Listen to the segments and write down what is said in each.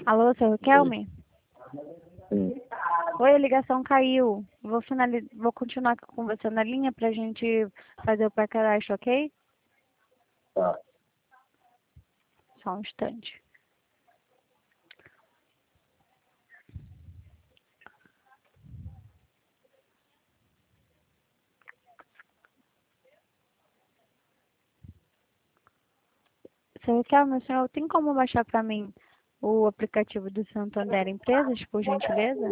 Alô, seu Riquelme? Sim. Oi, a ligação caiu. Vou continuar com você na linha pra gente fazer o pré-cadastro, ok? Tá. Só um instante. Seu Riquelme, o senhor tem como baixar pra mim o aplicativo do Santander Empresas, por gentileza?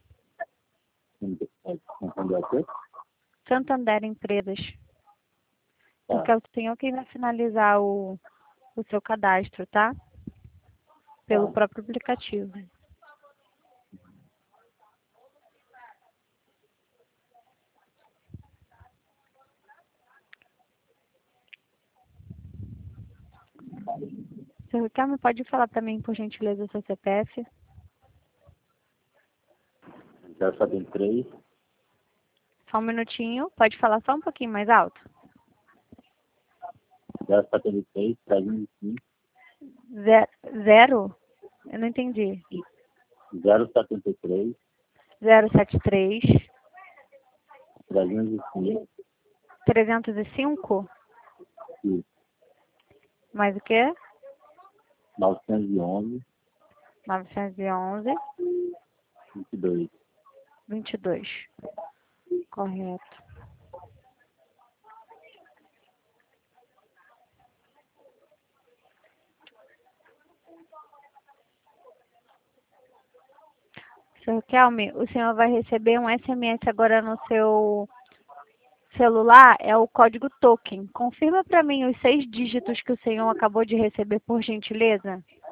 Entendeu aqui? Santander Empresas. Tá. Porque é o senhor que vai finalizar o seu cadastro, tá? Pelo Tá. próprio aplicativo. Seu Riquelme, pode falar pra mim, por gentileza, o seu CPF? 073, Só um minutinho. Pode falar só um pouquinho mais alto? 073, 305, Zero? Eu não entendi. 073, 073 305, 305? e Mais o quê? 911, 911 22. 22. Correto. Sr. Kelme, o senhor vai receber um SMS agora no seu celular, é o código token. Confirma para mim os 6 dígitos que o senhor acabou de receber, por gentileza.